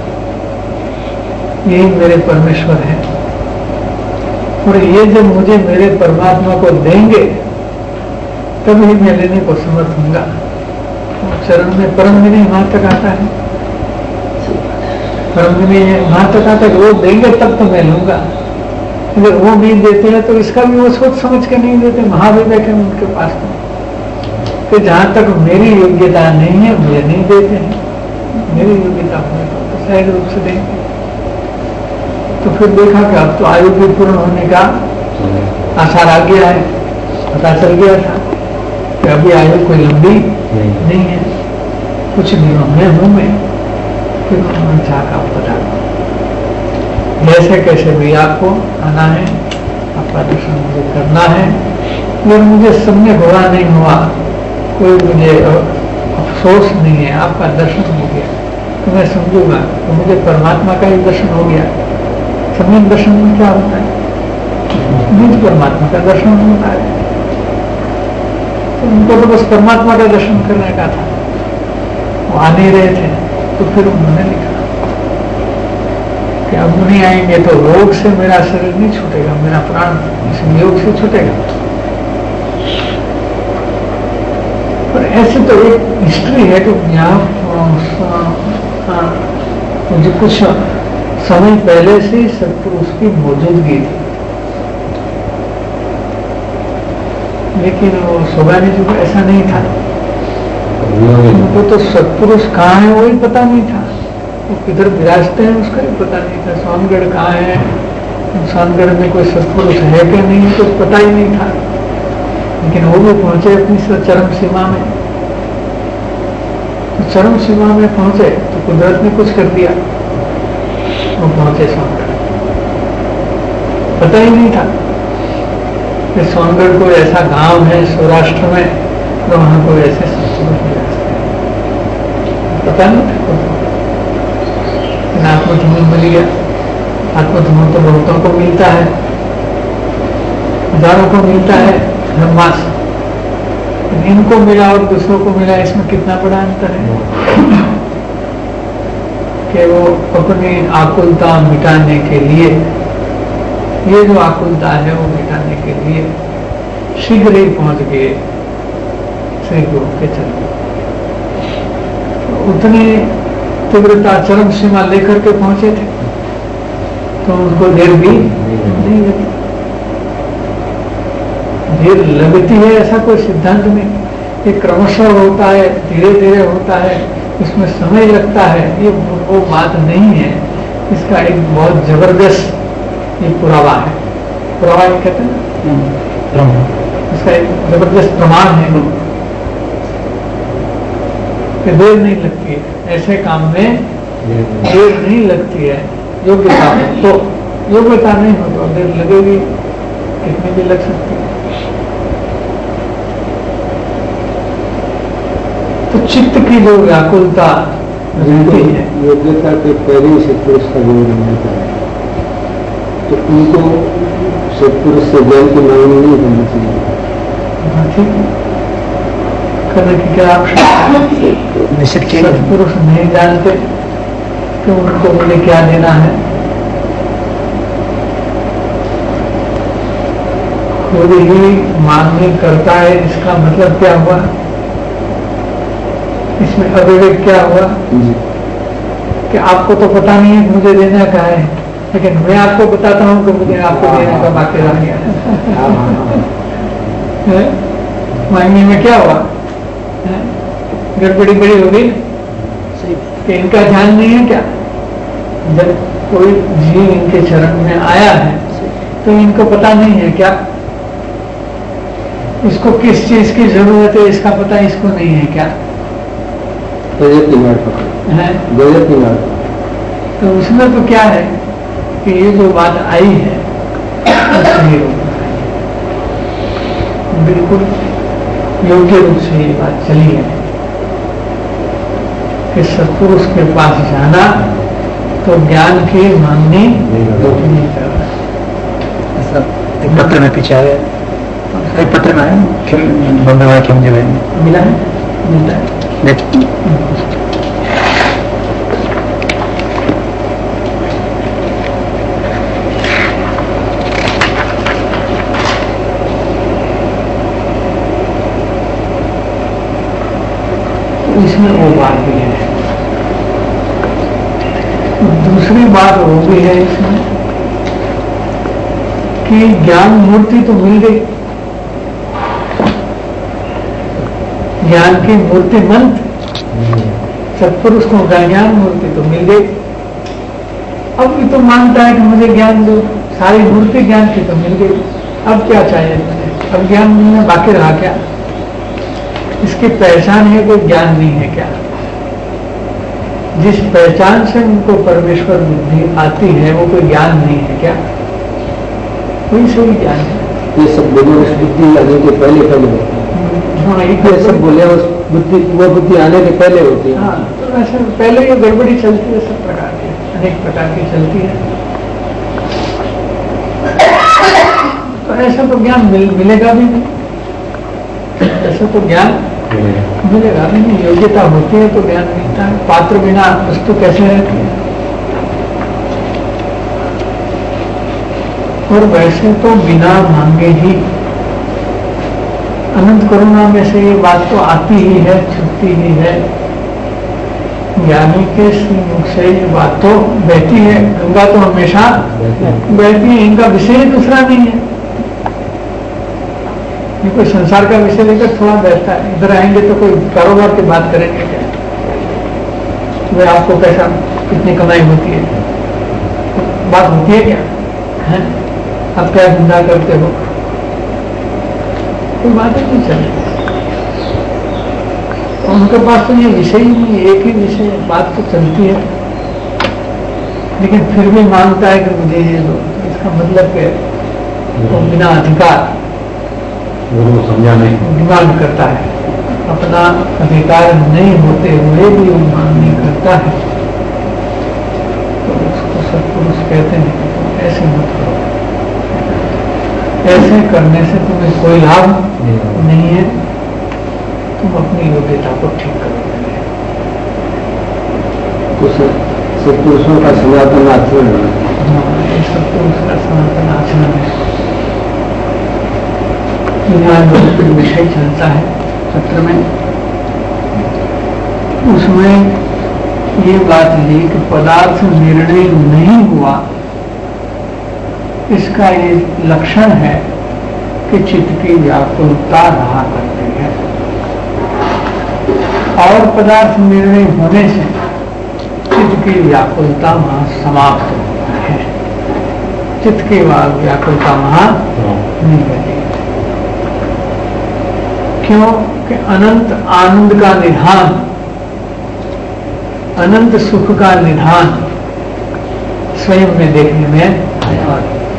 यही मेरे परमेश्वर है, और ये जब मुझे मेरे परमात्मा को देंगे तभी मैं लेने को समर्थ होऊंगा। चरण में परम विनय वहां तक आता है, परम विनय वहां तक आता है कि वो देंगे तब तो मैं लूंगा। अगर वो नहीं देते हैं तो इसका भी वो सोच समझ के नहीं देते। महाविवेक है उनके पास में कि जहां तक मेरी योग्यता नहीं है मुझे नहीं देते हैं, मेरी योग्यता होने तो सहज रूप से देंगे। तो फिर देखा कि अब तो आयु भी पूर्ण होने का आसार आ गया है, पता चल गया था कि अभी आयु कोई लंबी नहीं, नहीं है, कुछ दिनों में हूं मैं। फिर उन्होंने चाहा पता जैसे कैसे भी आपको आना है, आपका दर्शन मुझे करना है। अगर मुझे सम्यक हुआ नहीं हुआ, कोई मुझे अफसोस नहीं है, आपका दर्शन हो गया तो मैं समझूंगा तो मुझे परमात्मा का ही दर्शन हो गया। सम्यक दर्शन में क्या होता है? निज परमात्मा का दर्शन होता है। तो उनको तो बस परमात्मा का दर्शन करने का था, वो आ नहीं रहे थे। तो फिर उन्होंने लिखा कि अब नहीं आएंगे तो रोग से मेरा शरीर नहीं छूटेगा, मेरा प्राण संयोग से छूटेगा। पर ऐसे तो एक हिस्ट्री है कि यहाँ मुझे कुछ समय पहले से सत्पुरुष की मौजूदगी थी, लेकिन वो सोगानी जी को ऐसा नहीं था। उनको तो सत्पुरुष कहाँ है वही पता नहीं था, वो किधर विराजते हैं उसका भी पता नहीं था। सोनगढ़ कहाँ है, सोनगढ़ में कोई सत्पुरुष है क्या नहीं है कुछ पता ही नहीं था। लेकिन वो भी पहुंचे अपनी चरम सीमा में। तो चरम सीमा में पहुंचे तो कुदरत ने कुछ कर दिया, वो पहुंचे सोनगढ़। पता ही नहीं था कि सोनगढ़ कोई ऐसा गांव है सौराष्ट्र में तो वहां कोई ऐसे सत्पुरुष मिल सकते हैं, पता नहीं था। आत्मधूमन मिल गया। आत्मधूमन तो बहुतों को मिलता है, हजारों को मिलता है धर्मास, इनको मिला और दूसरों को मिला, इसमें कितना बड़ा अंतर है कि वो अपनी आकुलता मिटाने के लिए, ये जो आकुलता है वो मिटाने के लिए शीघ्र ही पहुंच गए श्री गुरु के चरण। उतनी तीव्रता चरम सीमा लेकर के पहुंचे थे तो उनको देर भी नहीं लगी। देर लगती है ऐसा कोई सिद्धांत नहीं, ये क्रमशः होता है, धीरे धीरे होता है, इसमें समय लगता है, ये वो बात नहीं है। इसका एक बहुत जबरदस्त ये पुरावा है, पुरावा कहते हैं ना, इसका एक जबरदस्त प्रमाण है कि देर नहीं लगती है ऐसे काम में, देर नहीं लगती है। योग्यता हो तो, योग्यता नहीं हो तो देर लगेगी, कितनी भी लग सकती है। तो चित्त की जो व्याकुलता रहती है, योग्यता के पहले से पुरुष का ज्ञान होता है, तो उनको सत्पुरुष से ज्ञान की मांग नहीं करनी चाहिए। ठीक है, करने की क्या आवश्यकता? निश्चित किया सत्पुरुष नहीं जानते कि उनको मुझे क्या देना है, खुद ही मांगनी करता है, इसका मतलब क्या हुआ? इसमें अविवेक क्या हुआ कि आपको तो पता नहीं है मुझे देना क्या है, लेकिन मैं आपको बताता हूँ कि मुझे आपको देने का बाकी रह गया। मांगने में क्या हुआ? गड़बड़ी बड़ी हो गई कि इनका ध्यान नहीं है क्या? जब कोई जीव इनके चरण में आया है तो इनको पता नहीं है क्या इसको किस चीज की जरूरत है, इसका पता इसको नहीं है क्या? तो उसमें तो क्या है कि ये जो बात आई है बिल्कुल योग्य रूप से ये बात चली है कि सत्पुरुष के पास जाना तो ज्ञान की मांगनी नहीं कर रहा। पत्र में पीछे आ गया, एक पत्र में आया बम्बे वाला क्यों जगह मिला है, मिलता है। इसमें वो बात भी है। दूसरी बात वो भी है इसमें कि ज्ञान मूर्ति तो मिल गई, ज्ञान की मूर्ति मंत्र सत्पुरुष को ज्ञान मूर्ति तो मिल गई। अब भी तो मानता है कि मुझे ज्ञान दो, सारी मूर्ति ज्ञान की तो मिल गई, अब क्या चाहिए मुझे? अब ज्ञान में बाकी रहा क्या? इसकी पहचान है, कोई ज्ञान नहीं है क्या? जिस पहचान से उनको परमेश्वर बुद्धि आती है वो कोई ज्ञान नहीं है क्या? कोई सही ज्ञान है। ये सब बोले उस बुद्धि आने के पहले पहले होते हैं, ये सब बोले उस बुद्धि वो बुद्धि आने के पहले होती है। हाँ, तो ऐसे पहले ये गड़बड़ी चलती है, सब प्रकार की अनेक प्रकार की चलती है। तो ऐसा तो ज्ञान मिल, मिलेगा भी नहीं, ऐसा तो ज्ञान मिलेगा भी नहीं। योग्यता होती है तो ज्ञान मिलता है। पात्र बिना वस्तु कैसे रहती है? और वैसे तो बिना मांगे ही अनंत करुणा में से ये बात तो आती ही है, छुपती ही है। ज्ञानी के मुख से ये बात तो बहती है, गंगा तो हमेशा बहती है, इनका विषय दूसरा नहीं है। ये कोई संसार का विषय लेकर थोड़ा बहता है। इधर आएंगे तो कोई कारोबार की बात करेंगे क्या, वे आपको कैसा कितनी कमाई होती है, बात होती है क्या है? आप क्या धंधा करते हो, कोई बात नहीं चलेगी। उनके पास तो ये विषय ही नहीं, एक ही विषय, बात तो चलती है, लेकिन फिर भी मांगता है कि मुझे ये दो। इसका मतलब क्या है? वो बिना अधिकार वो समझा नहीं डिमांड करता है, अपना अधिकार नहीं होते हुए भी वो मांगने करता है। तो उसको सत्पुरुष कहते हैं तो ऐसे मत करो, ऐसे करने से तुम्हें कोई लाभ नहीं है, तुम अपनी योग्यता को ठीक करोगे। कुछ सत्पुरुषों का सनातन आचरण हाँ, ये सत्पुरुष का सनातन आचरण है। यहाँ विषय चलता है सत्र में, उसमें ये बात ली कि पदार्थ निर्णय नहीं हुआ, इसका ये लक्षण है कि चित्त की व्याकुलता रहा करती है, और पदार्थ निर्णय होने से चित्त की व्याकुलता वहां समाप्त होती है। चित्त की व्याकुलता वहां नहीं रहती। क्यों कि अनंत आनंद का निधान, अनंत सुख का निधान स्वयं में देखने में आया।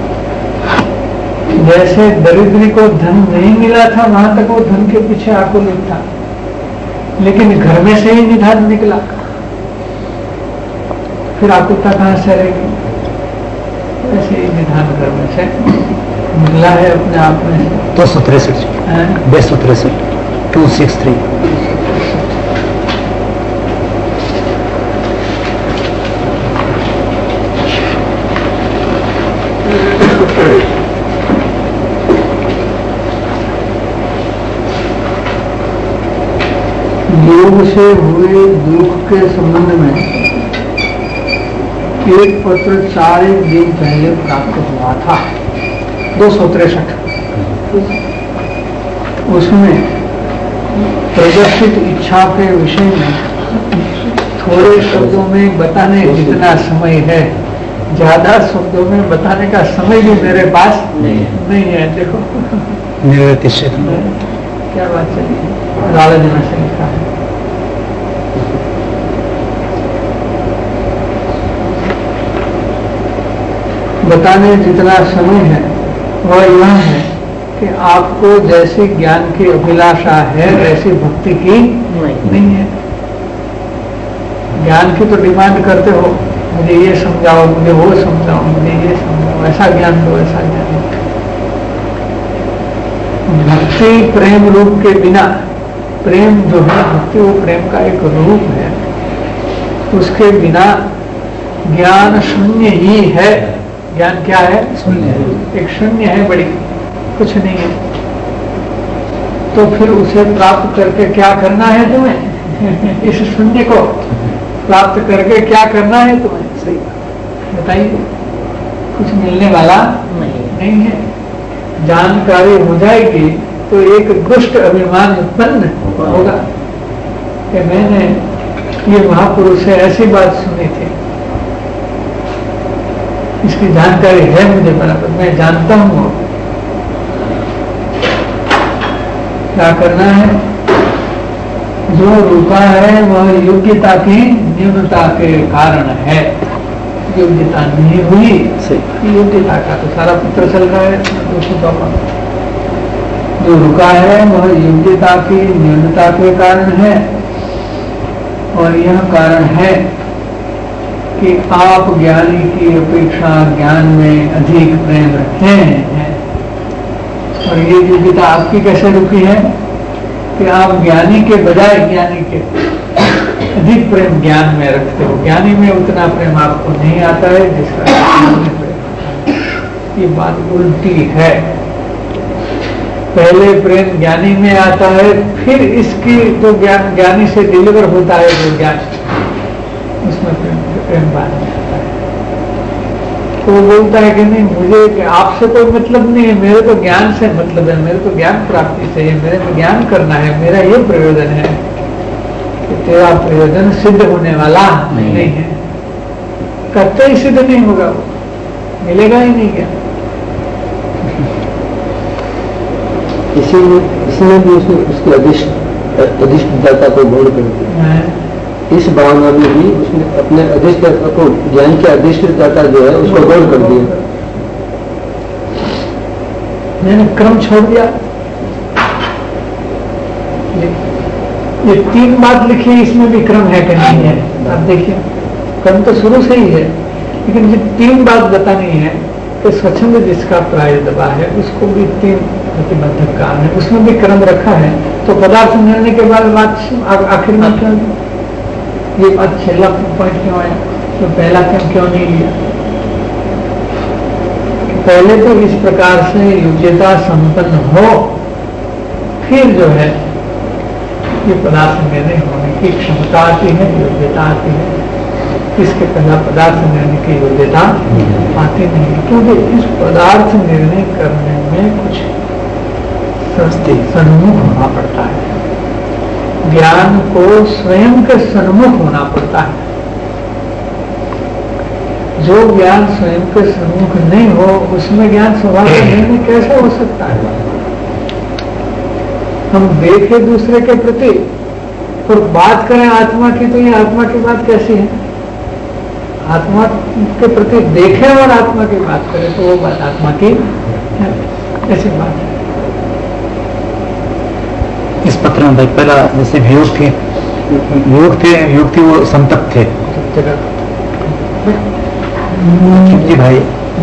जैसे दरिद्री को धन नहीं मिला था, वहां तक वो धन के पीछे आकुलित था, लेकिन घर में से ही निधान निकला, फिर आकुलता कहां से रहेगी? ऐसे ही निधान घर में से निकला है अपने आप में। दो सौ तिरसठ दो सौ तिरसठ टू सिक्स थ्री योग से हुए दुख के संबंध में एक पत्र चार एक दिन पहले प्राप्त हुआ था, दो सौ तिरसठ। उसमें प्रदर्शित इच्छा के विषय में थोड़े शब्दों में बताने जितना समय है, ज्यादा शब्दों में बताने का समय भी मेरे पास नहीं, नहीं है। देखो क्या बात चली, लालच में से लिखा है। बताने जितना समय है वह यह है कि आपको जैसे ज्ञान की अभिलाषा है वैसी भक्ति की नहीं है। ज्ञान की तो डिमांड करते हो, मुझे ये समझाओ, मुझे वो समझाओ, मुझे ये समझाओ, ऐसा ज्ञान दो, ऐसा ज्ञान दो। भक्ति प्रेम रूप के बिना, प्रेम जो है भक्ति वो प्रेम का एक रूप है, उसके बिना ज्ञान शून्य ही है। ज्ञान क्या है? शून्य है, एक शून्य है, बड़ी कुछ नहीं है। तो फिर उसे प्राप्त करके क्या करना है तुम्हें? इस शून्य को प्राप्त करके क्या करना है तुम्हें? सही बताइए। कुछ मिलने वाला नहीं, नहीं है। जानकारी हो जाएगी तो एक दुष्ट अभिमान उत्पन्न होगा कि मैंने ये महापुरुष से ऐसी बात सुनी थी, इसकी जानकारी है मुझे बराबर, मैं जानता हूं। क्या करना है? जो रुका है वह योग्यता की न्यूनता के कारण है। योग्यता नहीं हुई, योग्यता का तो सारा पुत्र चल रहा है। जो रुका है वह योग्यता की न्यूनता के कारण है, और यह कारण है कि आप ज्ञानी की अपेक्षा ज्ञान में अधिक प्रेम रखते हैं। और ये योग्यता आपकी कैसे रुकी है कि आप ज्ञानी के बजाय ज्ञानी के अधिक प्रेम ज्ञान में रखते हो। ज्ञानी में उतना प्रेम आपको नहीं आता है जिसका ज्ञान में प्रेम आता है। ये बात उल्टी है। पहले प्रेम ज्ञानी में आता है, फिर इसकी जो ज्ञान ज्ञानी से डिलीवर होता है जो ज्ञान, उसमें प्रेम प्रेम बाद में आता है। तो वो बोलता है कि नहीं, मुझे कि आपसे कोई मतलब नहीं है, मेरे तो ज्ञान से मतलब है, मेरे तो ज्ञान प्राप्ति से है, मेरे को ज्ञान करना है, मेरा ये प्रयोजन है। कि तेरा प्रयोजन सिद्ध होने वाला नहीं, नहीं है, करते ही सिद्ध नहीं होगा, वो मिलेगा ही नहीं क्या। इसीलिए इसमें भी उसने उसके अधिष्ठ अधिष्ठदाता को गौण कर दिया। इस भावना में भी उसने अपने अधिष्ठदाता को, ज्ञान के अधिष्ठदाता जो है उसको गौण कर दिया। मैंने क्रम छोड़ दिया। ये, ये तीन बात लिखी है, इसमें भी क्रम है कि नहीं है? आप देखिए, क्रम तो शुरू से ही है, लेकिन ये तीन बात बतानी है कि स्वच्छंद जिसका प्राय दबा है उसको भी तीन प्रतिबंधक कारण है, उसमें भी क्रम रखा है। तो पदार्थ मिलने के बाद बात आखिर में क्यों, ये बात छेला पॉइंट क्यों आया, तो पहला क्रम क्यों नहीं लिया? पहले तो इस प्रकार से योग्यता संपन्न हो, फिर जो है ये पदार्थ निर्णय होने की क्षमता आती है, योग्यता आती है। इसके पहला पदार्थ निर्णय की योग्यता आती नहीं, क्योंकि इस पदार्थ निर्णय करने में कुछ सन्मुख होना पड़ता है। ज्ञान को स्वयं के सन्मुख होना पड़ता है। जो ज्ञान स्वयं के सन्मुख नहीं हो, उसमें ज्ञान स्वभाव का निर्णय कैसे हो सकता है? हम देखें दूसरे के प्रति और बात करें आत्मा की, तो ये आत्मा की बात कैसी है? आत्मा के प्रति देखें और आत्मा की बात करें तो वो बात आत्मा की है, ऐसी बात है। इस पत्र में भाई पहला जैसे वियोग थे, वियोग थे वियोग थी वो संतप्त थे जी भाई।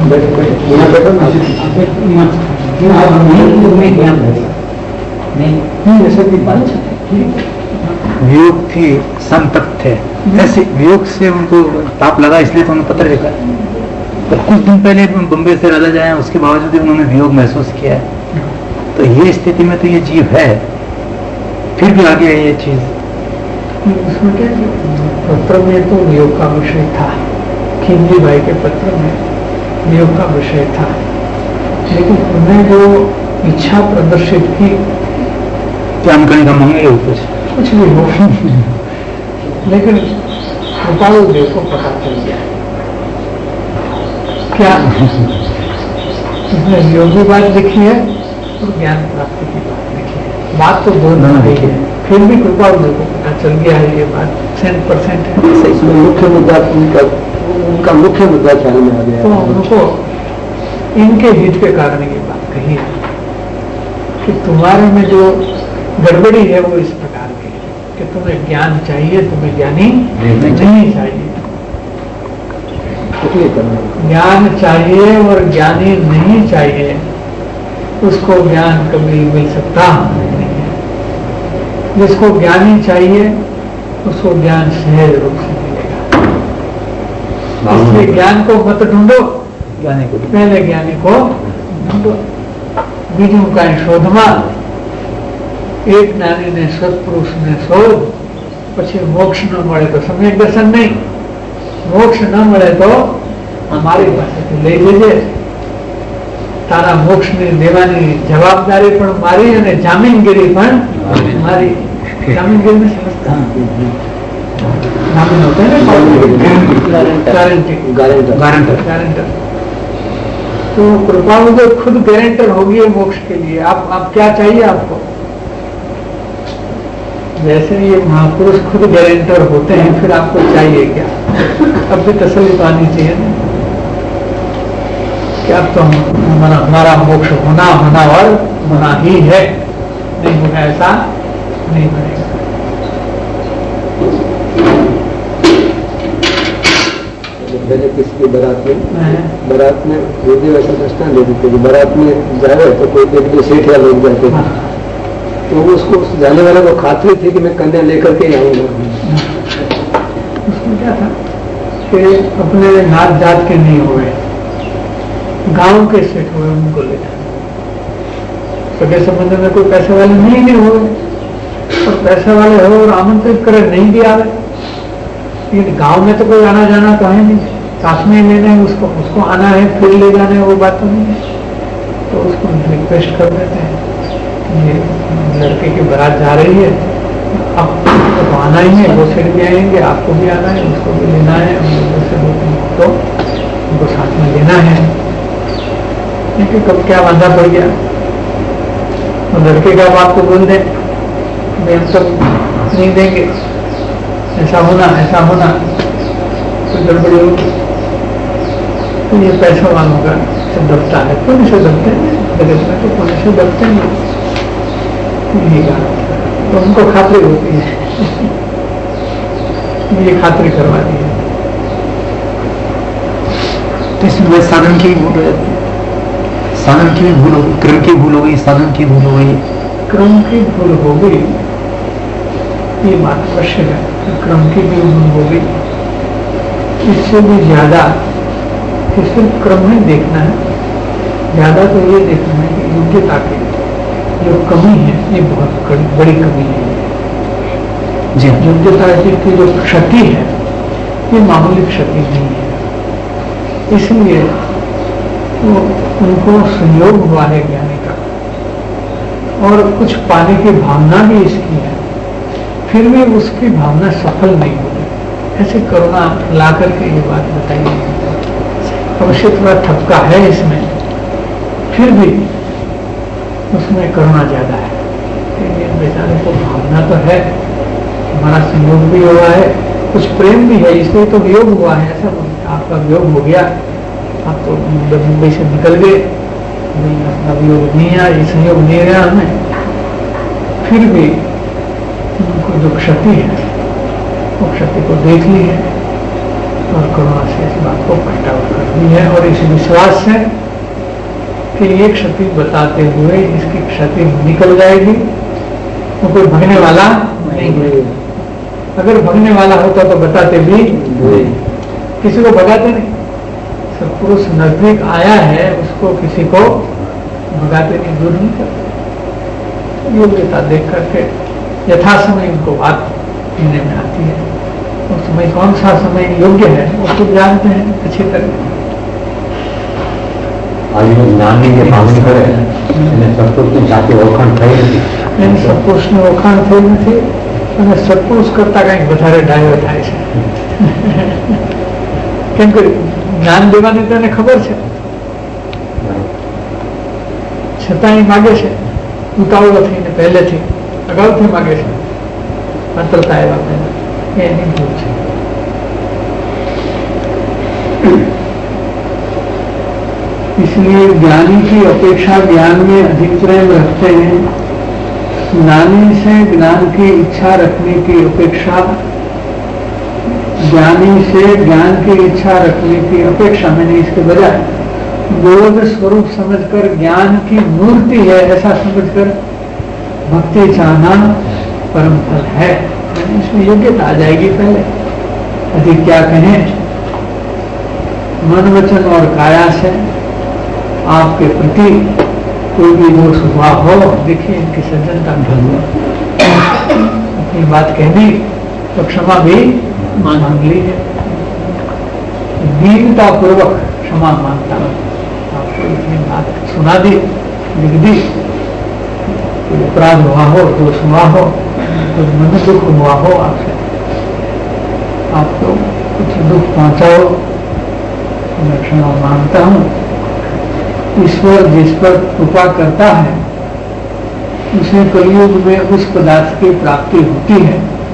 वियोग थी, संतप्त थे, ऐसे वियोग से उनको ताप लगा, इसलिए तो उन्होंने पत्र लिखा। तो कुछ दिन पहले बम्बई से राजा जाए, उसके बावजूद उन्होंने वियोग महसूस किया है। तो ये स्थिति में तो ये जीव है, फिर भी आगे है ये चीज। उसमें क्या पत्र में तो वियोग का विषय था, खिमजी भाई के पत्र में वियोग का विषय था, लेकिन उन्हें जो इच्छा प्रदर्शित की, ज्ञान करने का मांगे कुछ कुछ भी हो, लेकिन कृपालु देव को पता चल गया क्या उसने योगी बात लिखी है और ज्ञान प्राप्ति की बात लिखी है। बात तो दोनों लिखी है, फिर भी कृपालु देव को पता चल गया है ये बात सेंट परसेंट है। इसमें मुख्य मुद्दा उनका उनका मुख्य मुद्दा ख्याल में आ गया। तो उनको इनके हित के कारण ये बात कही है कि तुम्हारे में जो गड़बड़ी है वो इस प्रकार की है कि तुम्हें ज्ञान चाहिए, तुम्हें ज्ञानी नहीं चाहिए। ज्ञान चाहिए और ज्ञानी नहीं चाहिए, उसको ज्ञान कभी मिल सकता नहीं है। जिसको ज्ञानी चाहिए उसको ज्ञान सहज रूप से मिलेगा। इसलिए ज्ञान को मत ढूंढो, ज्ञानी को पहले ज्ञानी को ढूंढो। बीजों का शोधमा एक ज्ञानी ने सत्पुरुष ने शोध, પછી મોક્ષ ન મળે તો સમ્યક દર્શન નહીં, મોક્ષ ન મળે તો મારી પાસેથી લઈ જજે, તારા મોક્ષને દેવાની જવાબદારી પણ મારી અને જામીનગીરી પણ મારી। જામીનગીરી સમજતા જામીન होता है ना, गारंटी गारंटर गारंटर। तो कृपालु जो खुद गारंटर होगी मोक्ष के लिए। आप आप क्या चाहिए आपको? जैसे ये महापुरुष खुद गारंटर होते हैं, फिर आपको चाहिए क्या? अब भी तसल्ली तो आनी चाहिए ना कि अब तो हमारा हमारा मोक्ष होना होना और होना ही है, नहीं होगा ऐसा नहीं बनेगा। पहले किसी की बारात में बारात में रोजे वैसा दृष्टान दे देते, बारात में जा रहे तो कोई एक दो सेठ या लोग जाते हैं, तो उसको जाने वाले को खातरी थी कि मैं कन्या लेकर के आऊंगा। उसमें क्या था कि अपने नात जात के नहीं हुए, गांव के सेठ हुए उनको ले जाना। सगे संबंध में कोई पैसे वाले नहीं भी हुए और पैसे वाले हो और आमंत्रित करे नहीं भी आवे, लेकिन गांव में तो कोई आना जाना तो है नहीं, साथ में लेना है उसको, उसको आना है फिर ले जाना है, वो बात तो नहीं है। तो उसको रिक्वेस्ट कर देते हैं, ये लड़के की बारात जा रही है, अब तो आना ही है, वो सेठ भी आएंगे, आपको भी आना है, उसको भी लेना है, तो उनको साथ में लेना है। लेकिन कब क्या वादा पड़ गया, तो लड़के का बाप को बोल दे हम सब नहीं देंगे, ऐसा होना ऐसा होना, तो गड़बड़ी होगी। तो ये पैसा वालों का सब दबता है, पुण्य से दबते हैं, जगत में तो पुण्य से दबते हैं यही कहा। तो उनको खातिर होती है ये खातिर करवा दी है। तो इसमें साधन की भूल हो जाती है, साधन की भी भूल हो गई, क्रम की भूल हो गई, साधन की भूल हो गई, क्रम की भूल हो गई, ये बात अवश्य है, क्रम की भी भूल हो गई। इससे भी ज्यादा कि सिर्फ क्रम में देखना है, ज्यादा तो ये देखना है कि योग्यता की जो कमी है ये बहुत बड़ी कमी है। जी योग्यता की जो क्षति है ये मामूली क्षति नहीं है, इसलिए तो उनको संयोग हुआ है ज्ञानी का और कुछ पाने की भावना भी इसकी है, फिर भी उसकी भावना सफल नहीं हुई। ऐसे करुणा ला करके ये बात बताई है। अवश्य थोड़ा ठपका है इसमें, फिर भी उसमें करुणा ज्यादा है। बेचारे को भावना तो है, हमारा संयोग भी हुआ है, कुछ प्रेम भी है, इसलिए तो वियोग हुआ है। ऐसा आपका वियोग हो गया, आप तो मुंबई से निकल गए, अपना वियोग नहीं आया, ये संयोग नहीं रहा हमें, फिर भी उनको जो क्षति है वो क्षति को देख ली है और करुणा से इस बात को पलटाव कर दी है और इस विश्वास से कि ये क्षति बताते हुए इसकी क्षति निकल जाएगी, तो कोई भगने वाला नहीं है। अगर भगने वाला होता तो बताते भी किसी को भगाते नहीं। सत्पुरुष नजदीक आया है उसको किसी को भगाते नहीं, दूर नहीं करते। योग्यता देख करके यथा समय उनको बात पीने में आती है। उस समय कौन सा समय योग्य है वो खुद जानते हैं अच्छी तरह। સત્પુરુષની ઓળખાણ થઈ નથી અને સત્પુરુષ કરતા કંઈક વધારે ડાયો થાય છે, કેમ કે જ્ઞાન દેવાની તેને ખબર છે છતાં એ માગે છે ઉતાવળો થઈને પહેલેથી અગાઉથી માગે છે, પાત્રતા એવા પહેલા એ એની ભૂલ છે। इसलिए ज्ञानी की अपेक्षा ज्ञान में अधिक प्रेम रखते हैं। ज्ञानी से ज्ञान की इच्छा रखने की अपेक्षा ज्ञानी से ज्ञान की इच्छा रखने की अपेक्षा मैंने इसके बजाय बोध स्वरूप समझकर ज्ञान की मूर्ति है ऐसा समझकर भक्ति चाहना परम फल है। इसमें योग्यता आ जाएगी। पहले अधिक क्या कहें, मन वचन और काया से आपके प्रति कोई भी दोष हुआ हो, देखिए इनकी सज्जनता ढल अपनी बात कहनी तो क्षमा भी मांग ली है, दीनता पूर्वक क्षमा मांगता हूँ। आपको इतनी बात सुना दी, लिख दी, कोई अपराध हुआ हो, दोष हुआ हो, कुछ मन दुख हुआ हो, आपसे आपको कुछ दुख पहुंचा हो, मैं क्षमा मांगता हूँ। ईश्वर जिस पर कृपा करता है उसे कलयुग में उस पदार्थ की प्राप्ति होती है,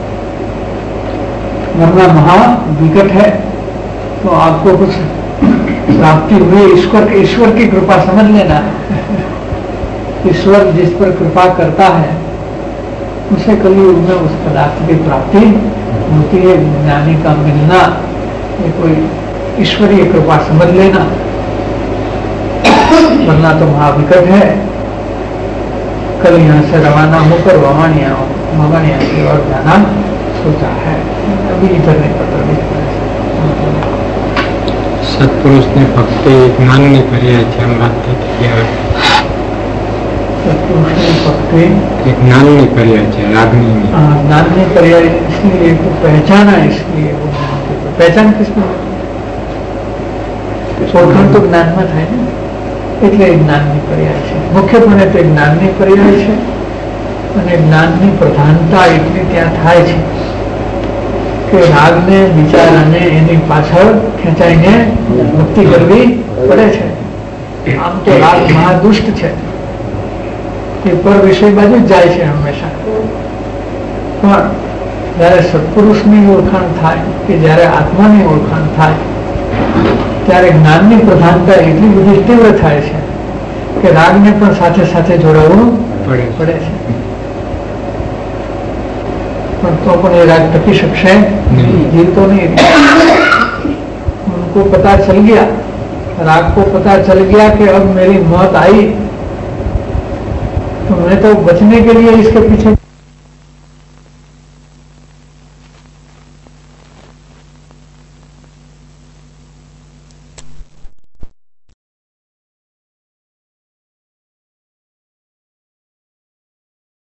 वरना महा विकट है। तो आपको कुछ प्राप्ति हुई ईश्वर ईश्वर की कृपा समझ लेना है। ईश्वर जिस पर कृपा करता है उसे कलयुग में उस पदार्थ की प्राप्ति होती है। ज्ञानी का मिलना ये कोई ईश्वरीय कृपा समझ लेना, वरना तो महाविकट है। कल यहाँ से रवाना होकर ववानिया मवानिया की ओर जाना सोचा है, अभी इधर नहीं पता नहीं। સત્પુરુષને ભક્તિ જ્ઞાનની પર્યાય છે એમ વાત થઈ હતી. सत्पुरुष भक्ति એક જ્ઞાનની પર્યાય છે રાગની. ज्ञान में पर्याय इसलिए तो पहचाना, इसलिए वो पहचान किसमें ઓળખાણ તો જ્ઞાનમાં થાય ને, એટલે જ્ઞાનની પર્યાય છે. મુખ્યપણે તે જ્ઞાનની પર્યાય છે અને જ્ઞાનની પ્રધાનતા એટલી ત્યાં થાય છે કે રાગને વિચારાને એની પાછળ ખેંચાઈને મુક્તિ કરવી પડે છે. આમ તો રાગ મહાદુષ્ટ છે, એ પર વિષય બાજુ જ જાય છે હંમેશા. પણ જયારે સત્પુરુષની ઓળખાણ થાય કે જયારે આત્માની ઓળખાણ થાય ત્યારે જ્ઞાનની પ્રધાનતા એટલી બધી તીવ્ર થાય છે કે રાગને પણ સાથે સાથે જોડાવવું પડે છે. પણ તો પણ એ રાગ टकी શકશે ये तो नहीं. उनको पता चल गया, राग को पता चल गया कि अब मेरी मौत आई तो मैं तो बचने के लिए इसके पीछे